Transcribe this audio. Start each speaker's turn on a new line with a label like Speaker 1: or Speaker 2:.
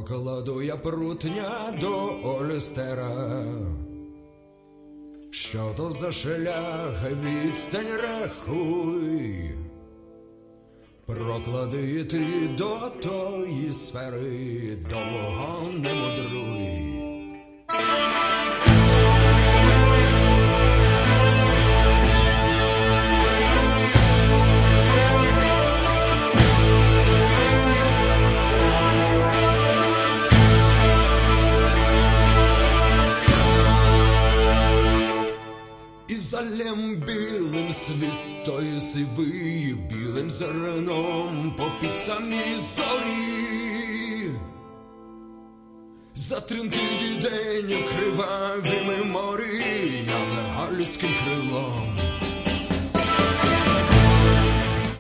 Speaker 1: Прокладу я прутня до Ольстера. Що то за шлях, відстань рахуй, проклади ти до тої сфери, довго не мудруй. Залем білим світ той сивий, білим зерном попід самі зорі. Затремтить день кривавими морі, але галійським крилом